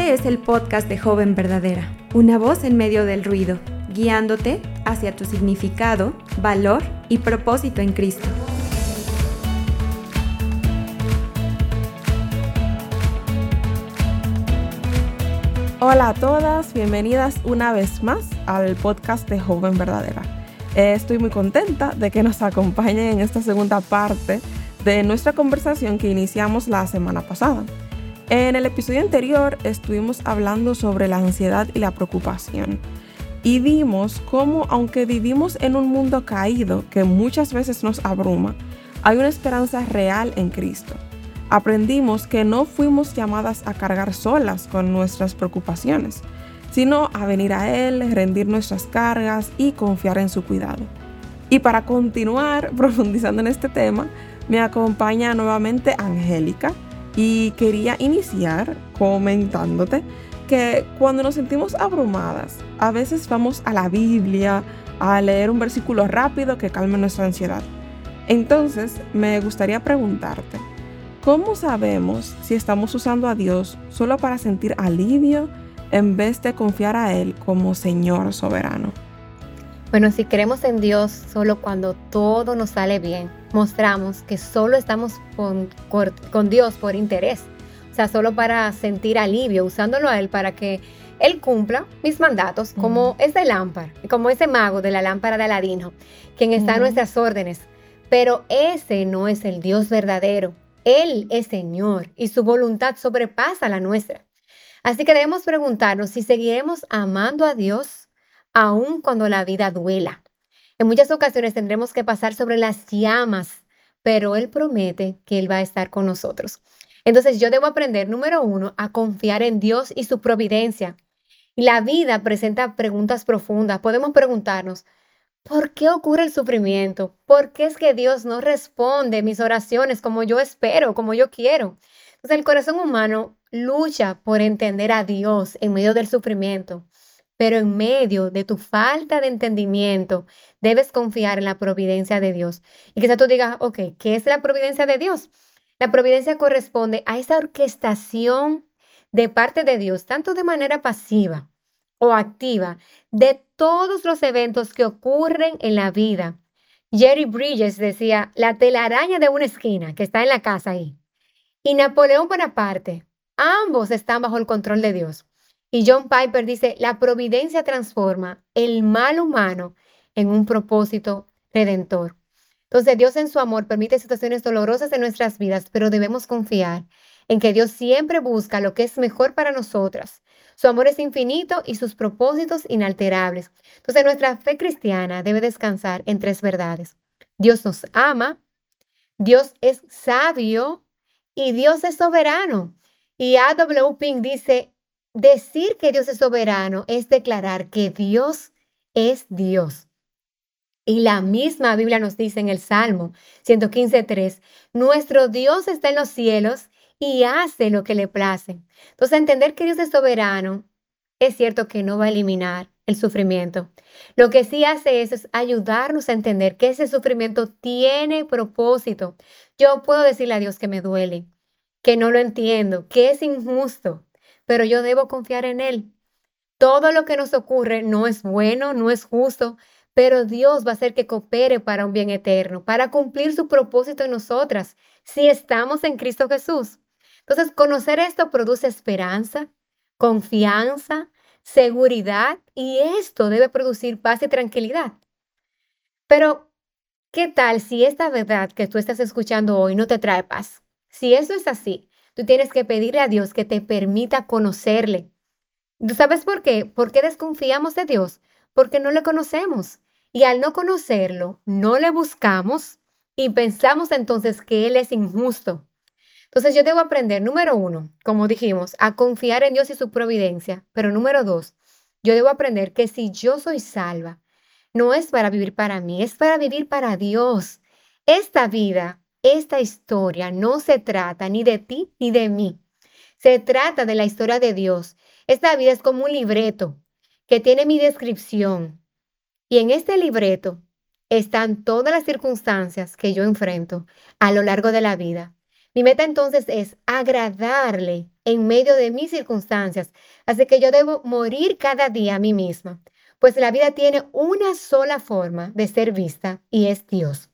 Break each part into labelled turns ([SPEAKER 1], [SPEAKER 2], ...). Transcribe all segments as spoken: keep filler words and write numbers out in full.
[SPEAKER 1] Este es el podcast de Joven Verdadera, una voz en medio del ruido, guiándote hacia tu significado, valor y propósito en Cristo.
[SPEAKER 2] Hola a todas, bienvenidas una vez más al podcast de Joven Verdadera. Eh, estoy muy contenta de que nos acompañen en esta segunda parte de nuestra conversación que iniciamos la semana pasada. En el episodio anterior estuvimos hablando sobre la ansiedad y la preocupación y vimos cómo, aunque vivimos en un mundo caído que muchas veces nos abruma, hay una esperanza real en Cristo. Aprendimos que no fuimos llamadas a cargar solas con nuestras preocupaciones, sino a venir a Él, rendir nuestras cargas y confiar en su cuidado. Y para continuar profundizando en este tema, me acompaña nuevamente Angélica y quería iniciar comentándote que cuando nos sentimos abrumadas, a veces vamos a la Biblia a leer un versículo rápido que calme nuestra ansiedad. Entonces, me gustaría preguntarte, ¿cómo sabemos si estamos usando a Dios solo para sentir alivio en vez de confiar a Él como Señor soberano?
[SPEAKER 3] Bueno, si creemos en Dios solo cuando todo nos sale bien, mostramos que solo estamos con, con Dios por interés. O sea, solo para sentir alivio, usándolo a Él para que Él cumpla mis mandatos, mm. como ese lámpara, como ese mago de la lámpara de Aladino, quien está mm. a nuestras órdenes. Pero ese no es el Dios verdadero. Él es Señor y su voluntad sobrepasa la nuestra. Así que debemos preguntarnos si seguiremos amando a Dios aun cuando la vida duela. En muchas ocasiones tendremos que pasar sobre las llamas, pero Él promete que Él va a estar con nosotros. Entonces yo debo aprender, número uno, a confiar en Dios y su providencia. Y la vida presenta preguntas profundas. Podemos preguntarnos, ¿por qué ocurre el sufrimiento? ¿Por qué es que Dios no responde mis oraciones como yo espero, como yo quiero? Entonces el corazón humano lucha por entender a Dios en medio del sufrimiento. Pero en medio de tu falta de entendimiento, debes confiar en la providencia de Dios. Y quizás tú digas, ok, ¿qué es la providencia de Dios? La providencia corresponde a esa orquestación de parte de Dios, tanto de manera pasiva o activa, de todos los eventos que ocurren en la vida. Jerry Bridges decía, la telaraña de una esquina, que está en la casa ahí, y Napoleón Bonaparte, ambos están bajo el control de Dios. Y John Piper dice, la providencia transforma el mal humano en un propósito redentor. Entonces, Dios en su amor permite situaciones dolorosas en nuestras vidas, pero debemos confiar en que Dios siempre busca lo que es mejor para nosotras. Su amor es infinito y sus propósitos inalterables. Entonces, nuestra fe cristiana debe descansar en tres verdades. Dios nos ama, Dios es sabio y Dios es soberano. Y A W Pink dice, decir que Dios es soberano es declarar que Dios es Dios. Y la misma Biblia nos dice en el Salmo ciento quince, tres, nuestro Dios está en los cielos y hace lo que le place. Entonces, entender que Dios es soberano es cierto que no va a eliminar el sufrimiento. Lo que sí hace eso es ayudarnos a entender que ese sufrimiento tiene propósito. Yo puedo decirle a Dios que me duele, que no lo entiendo, que es injusto, pero yo debo confiar en Él. Todo lo que nos ocurre no es bueno, no es justo, pero Dios va a hacer que coopere para un bien eterno, para cumplir su propósito en nosotras, si estamos en Cristo Jesús. Entonces, conocer esto produce esperanza, confianza, seguridad, y esto debe producir paz y tranquilidad. Pero, ¿qué tal si esta verdad que tú estás escuchando hoy no te trae paz? Si eso es así, tú tienes que pedirle a Dios que te permita conocerle. ¿Tú sabes por qué? ¿Por qué desconfiamos de Dios? Porque no le conocemos. Y al no conocerlo, no le buscamos y pensamos entonces que Él es injusto. Entonces yo debo aprender, número uno, como dijimos, a confiar en Dios y su providencia. Pero número dos, yo debo aprender que si yo soy salva, no es para vivir para mí, es para vivir para Dios. Esta vida, esta historia no se trata ni de ti ni de mí. Se trata de la historia de Dios. Esta vida es como un libreto que tiene mi descripción. Y en este libreto están todas las circunstancias que yo enfrento a lo largo de la vida. Mi meta entonces es agradarle en medio de mis circunstancias. Así que yo debo morir cada día a mí misma, pues la vida tiene una sola forma de ser vista y es Dios.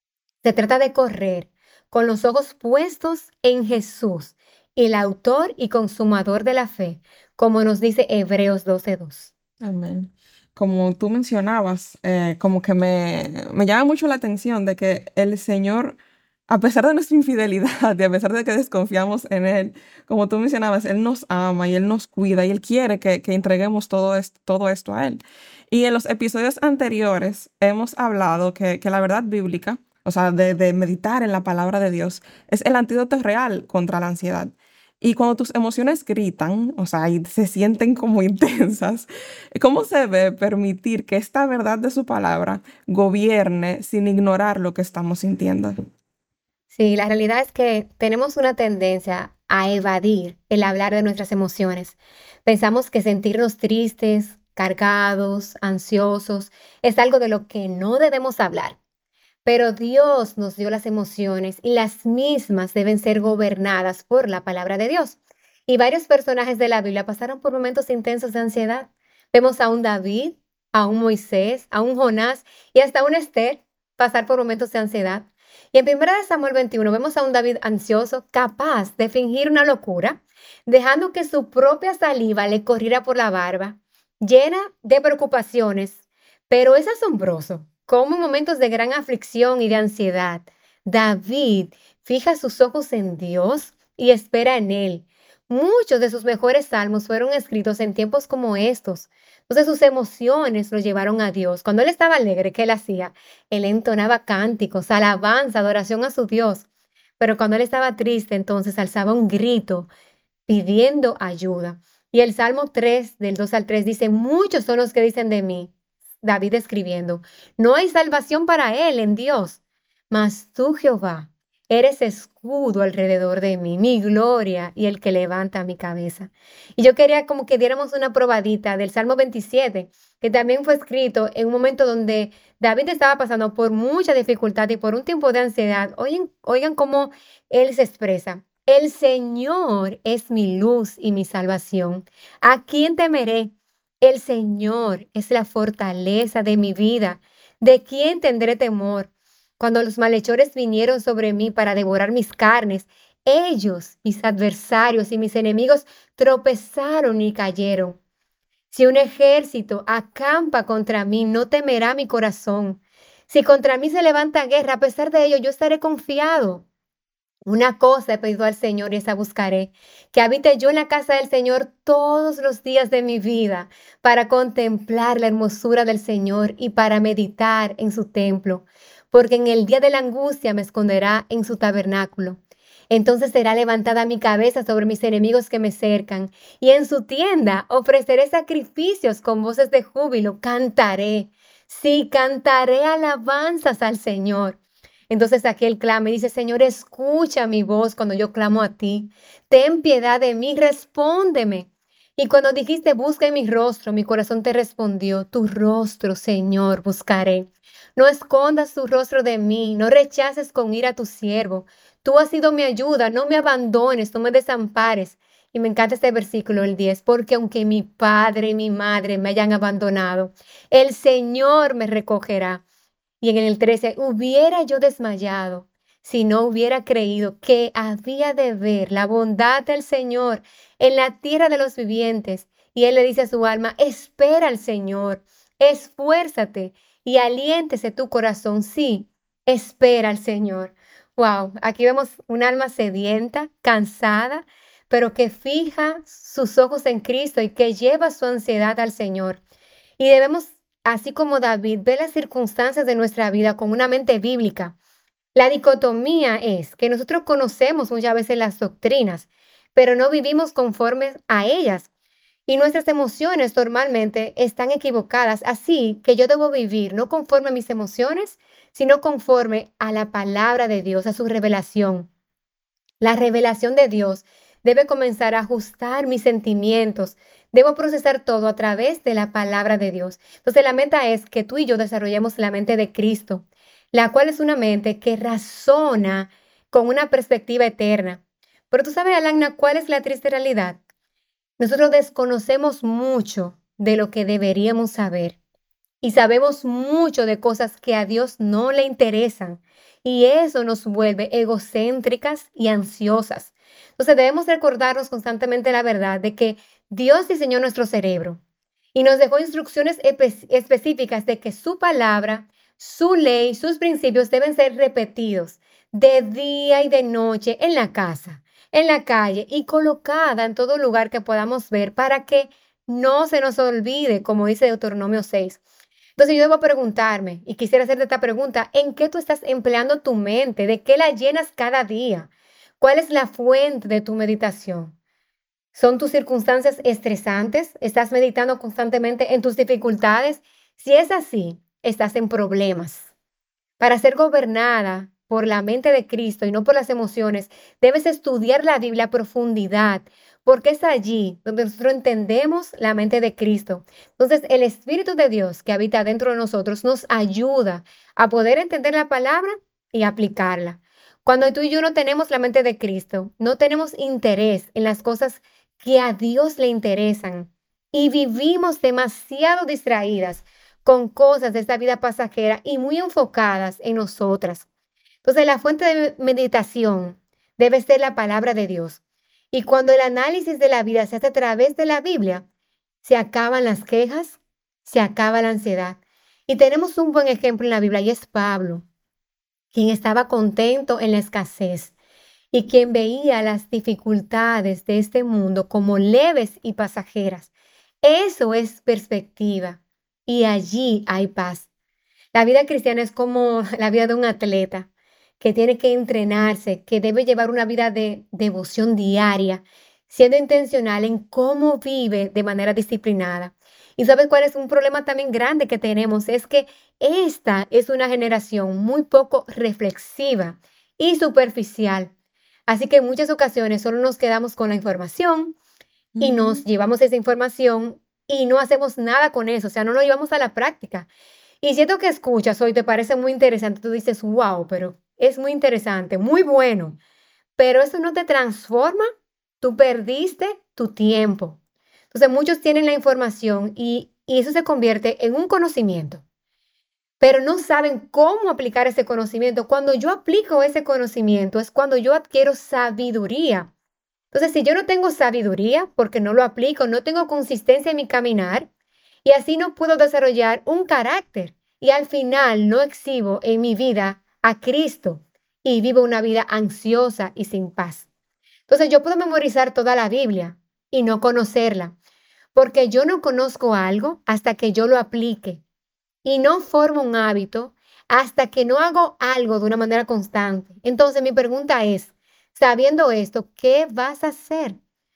[SPEAKER 3] Se trata de correr con los ojos puestos en Jesús, el autor y consumador de la fe, como nos dice Hebreos doce dos.
[SPEAKER 2] Amén. Como tú mencionabas, eh, como que me, me llama mucho la atención de que el Señor, a pesar de nuestra infidelidad y a pesar de que desconfiamos en Él, como tú mencionabas, Él nos ama y Él nos cuida y Él quiere que, que entreguemos todo esto, todo esto a Él. Y en los episodios anteriores hemos hablado que, que la verdad bíblica, o sea, de, de meditar en la palabra de Dios, es el antídoto real contra la ansiedad. Y cuando tus emociones gritan, o sea, y se sienten como intensas, ¿cómo se debe permitir que esta verdad de su palabra gobierne sin ignorar lo que estamos sintiendo?
[SPEAKER 3] Sí, la realidad es que tenemos una tendencia a evadir el hablar de nuestras emociones. Pensamos que sentirnos tristes, cargados, ansiosos, es algo de lo que no debemos hablar. Pero Dios nos dio las emociones y las mismas deben ser gobernadas por la palabra de Dios. Y varios personajes de la Biblia pasaron por momentos intensos de ansiedad. Vemos a un David, a un Moisés, a un Jonás y hasta un Esther pasar por momentos de ansiedad. Y en primera de Samuel veintiuno vemos a un David ansioso, capaz de fingir una locura, dejando que su propia saliva le corriera por la barba, llena de preocupaciones. Pero es asombroso cómo en momentos de gran aflicción y de ansiedad, David fija sus ojos en Dios y espera en Él. Muchos de sus mejores salmos fueron escritos en tiempos como estos. Entonces sus emociones lo llevaron a Dios. Cuando él estaba alegre, ¿qué él hacía? Él entonaba cánticos, alabanza, adoración a su Dios. Pero cuando él estaba triste, entonces alzaba un grito pidiendo ayuda. Y el Salmo tres, del dos al tres, dice, muchos son los que dicen de mí, David escribiendo, no hay salvación para él en Dios, mas tú, Jehová, eres escudo alrededor de mí, mi gloria y el que levanta mi cabeza. Y yo quería como que diéramos una probadita del Salmo veintisiete, que también fue escrito en un momento donde David estaba pasando por mucha dificultad y por un tiempo de ansiedad. Oigan, oigan cómo él se expresa. El Señor es mi luz y mi salvación. ¿A quién temeré? El Señor es la fortaleza de mi vida. ¿De quién tendré temor? Cuando los malhechores vinieron sobre mí para devorar mis carnes, ellos, mis adversarios y mis enemigos, tropezaron y cayeron. Si un ejército acampa contra mí, no temerá mi corazón. Si contra mí se levanta guerra, a pesar de ello, yo estaré confiado. Una cosa he pedido al Señor y esa buscaré, que habite yo en la casa del Señor todos los días de mi vida, para contemplar la hermosura del Señor y para meditar en su templo, porque en el día de la angustia me esconderá en su tabernáculo. Entonces será levantada mi cabeza sobre mis enemigos que me cercan, y en su tienda ofreceré sacrificios con voces de júbilo, cantaré, sí, cantaré alabanzas al Señor. Entonces aquel clama y dice, Señor, escucha mi voz cuando yo clamo a ti. Ten piedad de mí, respóndeme. Y cuando dijiste, busca en mi rostro, mi corazón te respondió, tu rostro, Señor, buscaré. No escondas tu rostro de mí, no rechaces con ira a tu siervo. Tú has sido mi ayuda, no me abandones, no me desampares. Y me encanta este versículo, el diez, porque aunque mi padre y mi madre me hayan abandonado, el Señor me recogerá. Y en el trece, hubiera yo desmayado si no hubiera creído que había de ver la bondad del Señor en la tierra de los vivientes. Y él le dice a su alma, espera al Señor, esfuérzate y aliéntese tu corazón. Sí, espera al Señor. Wow, aquí vemos un alma sedienta, cansada, pero que fija sus ojos en Cristo y que lleva su ansiedad al Señor. Y debemos, así como David, ver las circunstancias de nuestra vida con una mente bíblica. La dicotomía es que nosotros conocemos muchas veces las doctrinas, pero no vivimos conforme a ellas. Y nuestras emociones normalmente están equivocadas, así que yo debo vivir no conforme a mis emociones, sino conforme a la palabra de Dios, a su revelación. La revelación de Dios debe comenzar a ajustar mis sentimientos. Debo procesar todo a través de la palabra de Dios. Entonces la meta es que tú y yo desarrollemos la mente de Cristo, la cual es una mente que razona con una perspectiva eterna. Pero tú sabes, Alana, ¿cuál es la triste realidad? Nosotros desconocemos mucho de lo que deberíamos saber y sabemos mucho de cosas que a Dios no le interesan y eso nos vuelve egocéntricas y ansiosas. Entonces debemos recordarnos constantemente la verdad de que Dios diseñó nuestro cerebro y nos dejó instrucciones espe- específicas de que su palabra, su ley, sus principios deben ser repetidos de día y de noche en la casa, en la calle y colocada en todo lugar que podamos ver para que no se nos olvide, como dice Deuteronomio seis. Entonces yo debo preguntarme, y quisiera hacerte esta pregunta, ¿en qué tú estás empleando tu mente? ¿De qué la llenas cada día? ¿Cuál es la fuente de tu meditación? ¿Son tus circunstancias estresantes? ¿Estás meditando constantemente en tus dificultades? Si es así, estás en problemas. Para ser gobernada por la mente de Cristo y no por las emociones, debes estudiar la Biblia a profundidad, porque es allí donde nosotros entendemos la mente de Cristo. Entonces, el Espíritu de Dios que habita dentro de nosotros nos ayuda a poder entender la palabra y aplicarla. Cuando tú y yo no tenemos la mente de Cristo, no tenemos interés en las cosas que a Dios le interesan y vivimos demasiado distraídas con cosas de esta vida pasajera y muy enfocadas en nosotras. Entonces, la fuente de meditación debe ser la palabra de Dios. Y cuando el análisis de la vida se hace a través de la Biblia, se acaban las quejas, se acaba la ansiedad. Y tenemos un buen ejemplo en la Biblia y es Pablo, quien estaba contento en la escasez y quien veía las dificultades de este mundo como leves y pasajeras. Eso es perspectiva y allí hay paz. La vida cristiana es como la vida de un atleta que tiene que entrenarse, que debe llevar una vida de devoción diaria, siendo intencional en cómo vive de manera disciplinada. ¿Y sabes cuál es un problema también grande que tenemos? Es que esta es una generación muy poco reflexiva y superficial. Así que en muchas ocasiones solo nos quedamos con la información y nos llevamos esa información y no hacemos nada con eso, o sea, no lo llevamos a la práctica. Y siento que escuchas hoy, te parece muy interesante, tú dices, wow, pero es muy interesante, muy bueno, pero eso no te transforma, tú perdiste tu tiempo. Entonces muchos tienen la información y, y eso se convierte en un conocimiento, pero no saben cómo aplicar ese conocimiento. Cuando yo aplico ese conocimiento es cuando yo adquiero sabiduría. Entonces, si yo no tengo sabiduría, porque no lo aplico, no tengo consistencia en mi caminar, y así no puedo desarrollar un carácter, y al final no exhibo en mi vida a Cristo y vivo una vida ansiosa y sin paz. Entonces, yo puedo memorizar toda la Biblia y no conocerla, porque yo no conozco algo hasta que yo lo aplique, y no formo un hábito hasta que no hago algo de una manera constante. Entonces, mi pregunta es, sabiendo esto, ¿qué vas a hacer?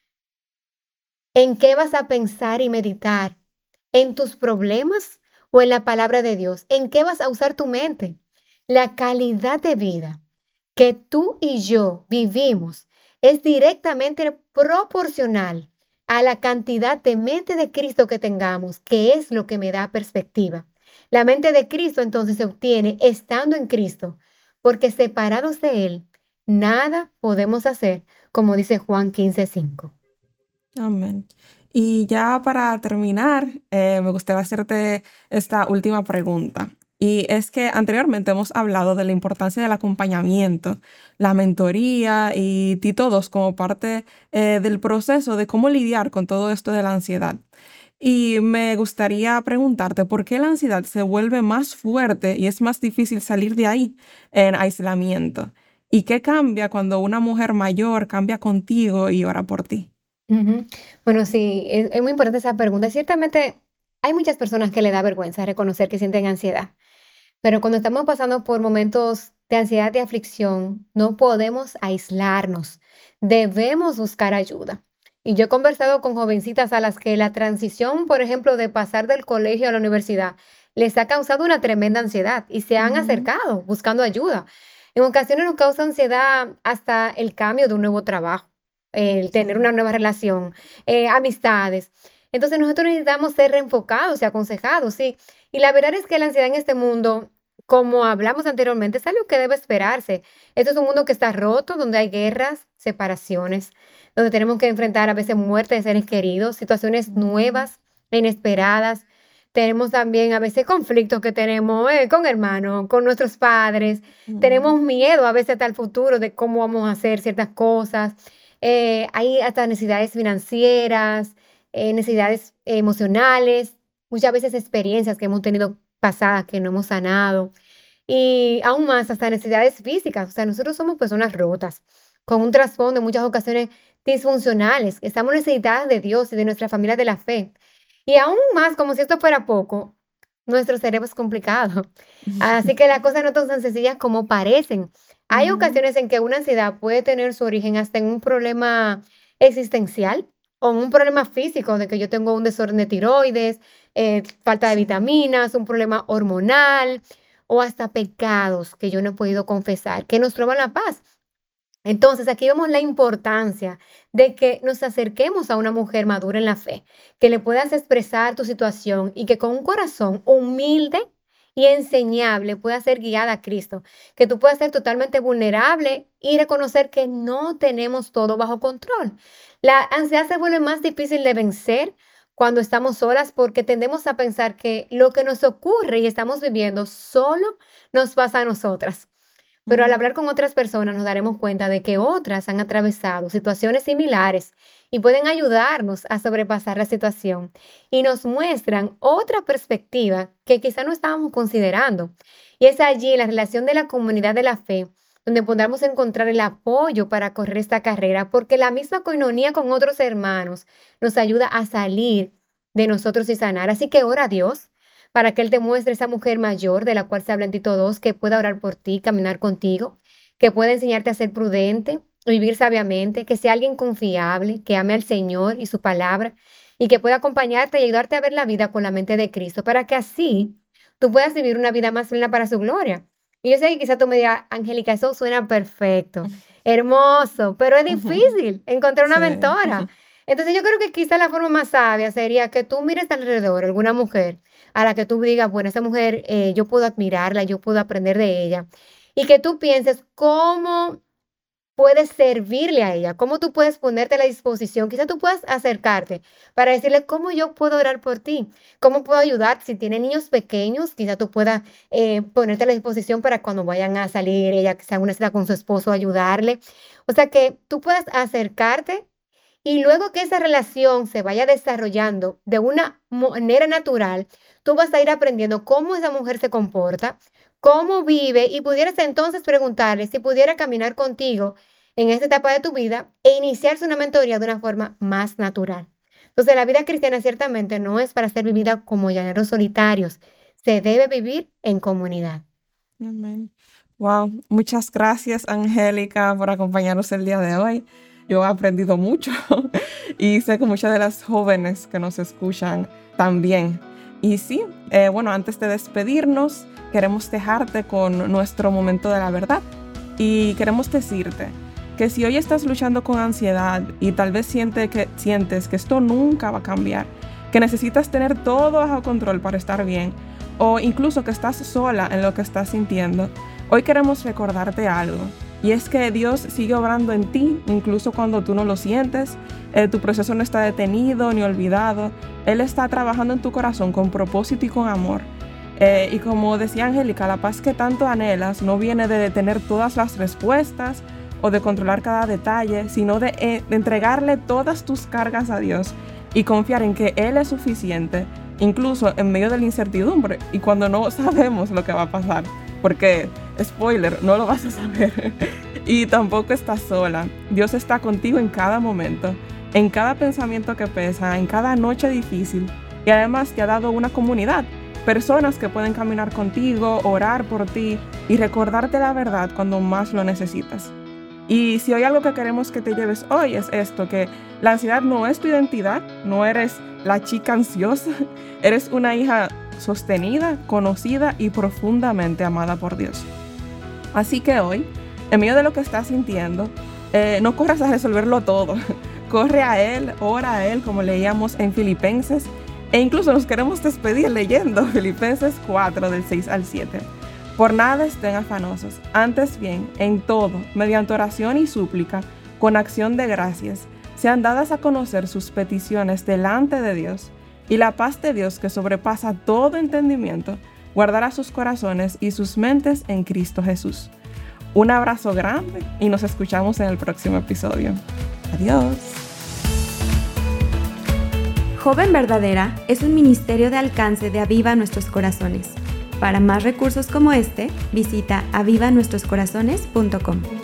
[SPEAKER 3] ¿En qué vas a pensar y meditar? ¿En tus problemas o en la palabra de Dios? ¿En qué vas a usar tu mente? La calidad de vida que tú y yo vivimos es directamente proporcional a la cantidad de mente de Cristo que tengamos, que es lo que me da perspectiva. La mente de Cristo entonces se obtiene estando en Cristo, porque separados de Él, nada podemos hacer, como dice Juan quince cinco.
[SPEAKER 2] Amén. Y ya para terminar, eh, me gustaría hacerte esta última pregunta. Y es que anteriormente hemos hablado de la importancia del acompañamiento, la mentoría y, y todos como parte eh, del proceso de cómo lidiar con todo esto de la ansiedad. Y me gustaría preguntarte por qué la ansiedad se vuelve más fuerte y es más difícil salir de ahí en aislamiento. ¿Y qué cambia cuando una mujer mayor cambia contigo y ora por ti?
[SPEAKER 3] Ujú. Bueno, sí, es, es muy importante esa pregunta. Ciertamente hay muchas personas que le da vergüenza reconocer que sienten ansiedad, pero cuando estamos pasando por momentos de ansiedad y aflicción, no podemos aislarnos, debemos buscar ayuda. Y yo he conversado con jovencitas a las que la transición, por ejemplo, de pasar del colegio a la universidad, les ha causado una tremenda ansiedad y se han
[SPEAKER 2] Ujú.
[SPEAKER 3] acercado buscando ayuda. En ocasiones nos causa ansiedad hasta el cambio de un nuevo trabajo, el tener
[SPEAKER 2] Sí.
[SPEAKER 3] una nueva relación, eh, amistades. Entonces nosotros necesitamos ser reenfocados y aconsejados, ¿sí? Y la verdad es que la ansiedad en este mundo como hablamos anteriormente, es algo que debe esperarse. Esto es un mundo que está roto, donde hay guerras, separaciones, donde tenemos que enfrentar a veces muerte de seres queridos, situaciones nuevas e inesperadas. Tenemos también a veces conflictos que tenemos eh, con hermanos, con nuestros padres.
[SPEAKER 2] Mm.
[SPEAKER 3] Tenemos miedo a veces hasta el futuro de cómo vamos a hacer ciertas cosas. Eh, hay hasta necesidades financieras, eh, necesidades emocionales, muchas veces experiencias que hemos tenido pasadas que no hemos sanado. Y aún más, hasta necesidades físicas. O sea, nosotros somos personas rotas, con un trasfondo en muchas ocasiones disfuncionales. Estamos necesitadas de Dios y de nuestra familia de la fe. Y aún más, como si esto fuera poco, nuestro cerebro es complicado. Así que las cosas no son tan sencillas como parecen. Hay
[SPEAKER 2] Ujú.
[SPEAKER 3] ocasiones en que una ansiedad puede tener su origen hasta en un problema existencial o en un problema físico, de que yo tengo un desorden de tiroides, eh, falta de
[SPEAKER 2] Sí.
[SPEAKER 3] vitaminas, un problema hormonal o hasta pecados que yo no he podido confesar, que nos roban la paz. Entonces, aquí vemos la importancia de que nos acerquemos a una mujer madura en la fe, que le puedas expresar tu situación y que con un corazón humilde y enseñable pueda ser guiada a Cristo, que tú puedas ser totalmente vulnerable y reconocer que no tenemos todo bajo control. La ansiedad se vuelve más difícil de vencer cuando estamos solas porque tendemos a pensar que lo que nos ocurre y estamos viviendo solo nos pasa a nosotras. Pero al
[SPEAKER 2] Ujú.
[SPEAKER 3] hablar con otras personas nos daremos cuenta de que otras han atravesado situaciones similares y pueden ayudarnos a sobrepasar la situación y nos muestran otra perspectiva que quizá no estábamos considerando. Y es allí en la relación de la comunidad de la fe donde podamos encontrar el apoyo para correr esta carrera, porque la misma coinonía con otros hermanos nos ayuda a salir de nosotros y sanar. Así que ora a Dios para que Él te muestre esa mujer mayor de la cual se habla en Tito dos, que pueda orar por ti, caminar contigo, que pueda enseñarte a ser prudente, vivir sabiamente, que sea alguien confiable, que ame al Señor y su palabra, y que pueda acompañarte y ayudarte a ver la vida con la mente de Cristo, para que así tú puedas vivir una vida más plena para su gloria. Y yo sé que quizá tú me digas, Angélica, eso suena perfecto, hermoso, pero es difícil encontrar una
[SPEAKER 2] Sí.
[SPEAKER 3] mentora. Entonces yo creo que quizá la forma más sabia sería que tú mires alrededor alguna mujer a la que tú digas, bueno, esa mujer eh, yo puedo admirarla, yo puedo aprender de ella, y que tú pienses cómo puedes servirle a ella, cómo tú puedes ponerte a la disposición, quizá tú puedas acercarte para decirle cómo yo puedo orar por ti, cómo puedo ayudar, si tiene niños pequeños, quizá tú puedas eh, ponerte a la disposición para cuando vayan a salir, ella que sea una cita con su esposo, ayudarle, o sea que tú puedas acercarte y luego que esa relación se vaya desarrollando de una manera natural, tú vas a ir aprendiendo cómo esa mujer se comporta, cómo vive y pudieras entonces preguntarle si pudiera caminar contigo en esta etapa de tu vida e iniciarse una mentoría de una forma más natural. Entonces, la vida cristiana ciertamente no es para ser vivida como llaneros solitarios, se debe vivir en comunidad.
[SPEAKER 2] Amén. Wow, muchas gracias, Angélica, por acompañarnos el día de hoy. Yo he aprendido mucho y sé que muchas de las jóvenes que nos escuchan también. Y sí, eh, bueno, antes de despedirnos, queremos dejarte con nuestro momento de la verdad. Y queremos decirte que si hoy estás luchando con ansiedad y tal vez siente que, sientes que esto nunca va a cambiar, que necesitas tener todo bajo control para estar bien, o incluso que estás sola en lo que estás sintiendo, hoy queremos recordarte algo. Y es que Dios sigue obrando en ti, incluso cuando tú no lo sientes. Eh, tu proceso no está detenido ni olvidado. Él está trabajando en tu corazón con propósito y con amor. Eh, y como decía Angélica, la paz que tanto anhelas no viene de tener todas las respuestas o de controlar cada detalle, sino de, eh, de entregarle todas tus cargas a Dios y confiar en que Él es suficiente, incluso en medio de la incertidumbre y cuando no sabemos lo que va a pasar. Porque, spoiler, no lo vas a saber. Y tampoco estás sola. Dios está contigo en cada momento, en cada pensamiento que pesa, en cada noche difícil. Y además te ha dado una comunidad, personas que pueden caminar contigo, orar por ti y recordarte la verdad cuando más lo necesitas. Y si hay algo que queremos que te lleves hoy es esto, que la ansiedad no es tu identidad, no eres la chica ansiosa, eres una hija sostenida, conocida y profundamente amada por Dios. Así que hoy, en medio de lo que estás sintiendo, eh, no corras a resolverlo todo. Corre a Él, ora a Él, como leíamos en Filipenses, e incluso nos queremos despedir leyendo Filipenses cuatro, del seis al siete. Por nada estén afanosos, antes bien, en todo, mediante oración y súplica, con acción de gracias, sean dadas a conocer sus peticiones delante de Dios, y la paz de Dios que sobrepasa todo entendimiento, guardará sus corazones y sus mentes en Cristo Jesús. Un abrazo grande y nos escuchamos en el próximo episodio. Adiós.
[SPEAKER 1] Joven Verdadera es un ministerio de alcance de Aviva Nuestros Corazones. Para más recursos como este, visita aviva nuestros corazones punto com.